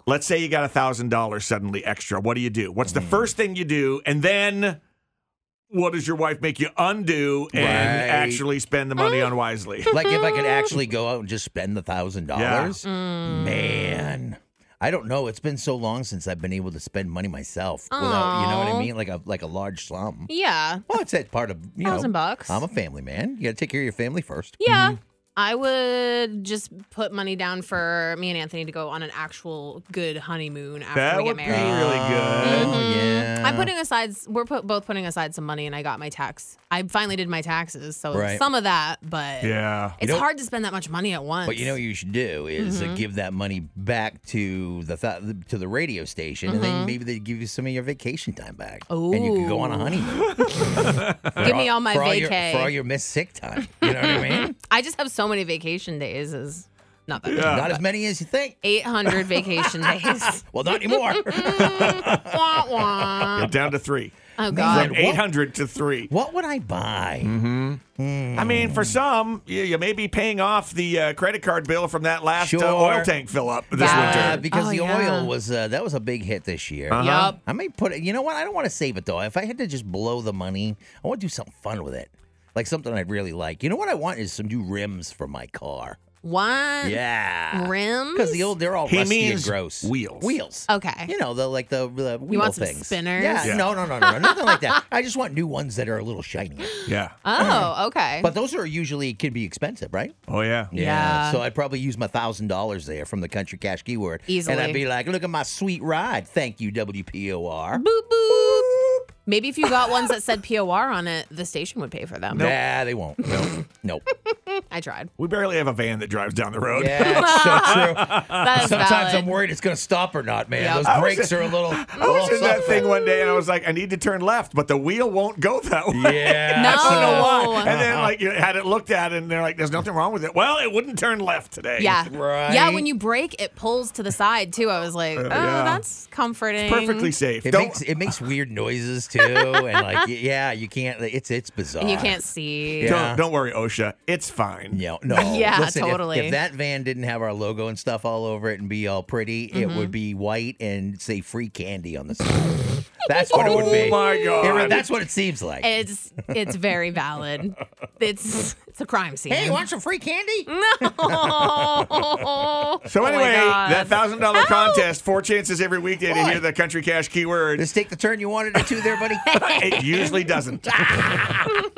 let's say you got $1,000 suddenly extra. What do you do? What's the first thing you do? And then what does your wife make you undo and actually spend the money unwisely? Like if I could actually go out and just spend the $1,000, man. I don't know. It's been so long since I've been able to spend money myself without, you know what I mean? Like a large sum. Yeah. Well, it's that part of, you know. $1,000. I'm a family man. You got to take care of your family first. Yeah. I would just put money down for me and Anthony to go on an actual good honeymoon after That we get would be married. really good. Oh, yeah. I'm putting aside. We're both putting aside some money, and I got my tax. I finally did my taxes, so Right. some of that. But Yeah. it's hard to spend that much money at once. But you know what you should do is give that money back to the radio station, and then maybe they give you some of your vacation time back, and you can go on a honeymoon. Give me all my vacay. For all your missed sick time. You know what I mean? I just have so many vacation days. Is not that Yeah. Not as many as you think. 800 vacation days. Well, not anymore. Wah, wah. You're down to 3. Oh God. From 800 to 3. What would I buy? I mean, for some, you may be paying off the credit card bill from that last Sure. oil tank fill up this winter. Because Oh, the yeah. oil was that was a big hit this year. Yup. I may put it. You know what? I don't want to save it though. If I had to just blow the money, I want to do something fun with it, like something I'd really like. You know what I want is some new rims for my car. What? Yeah, Rims? because they're all He rusty means and gross. wheels. Wheels. Okay. You know, the wheel want some things. spinners? Yeah. Yeah. No, nothing like that. I just want new ones that are a little shinier. Yeah. Oh, okay. But those are usually can be expensive, right? Oh, yeah. Yeah. So I'd probably use my $1,000 there from the Country Cash keyword. Easily. And I'd be like, look at my sweet ride. Thank you, WPOR. Boop, boop. Maybe if you got ones that said POR on it, the station would pay for them. Nah, they won't. Nope. I tried. We barely have a van that drives down the road. Yeah, it's so true. That is Sometimes valid. I'm worried it's going to stop or not, man. Yep. Those brakes are a little. I was in that thing one day and I was like, I need to turn left, but the wheel won't go that way. Yeah. No. I don't know why. And then, like, you had it looked at and they're like, there's nothing wrong with it. Well, it wouldn't turn left today. Yeah. Right. Yeah, when you brake, it pulls to the side too. I was like, oh, yeah. that's comforting. Perfectly safe. It makes weird noises too, and like you can't. It's bizarre. And you can't see. Yeah. Don't worry, OSHA. It's fine. No. Yeah, Listen, totally. If that van didn't have our logo and stuff all over it and be all pretty, it would be white and say free candy on the side. That's what it would be. Oh, my God. That's what it seems like. It's very valid. It's a crime scene. Hey, you want some free candy? No. So anyway, Oh my God. that $1,000 contest, 4 chances every weekday to Boy. hear the Country Cash keyword. Does it take the turn you wanted it to there, buddy? It usually doesn't.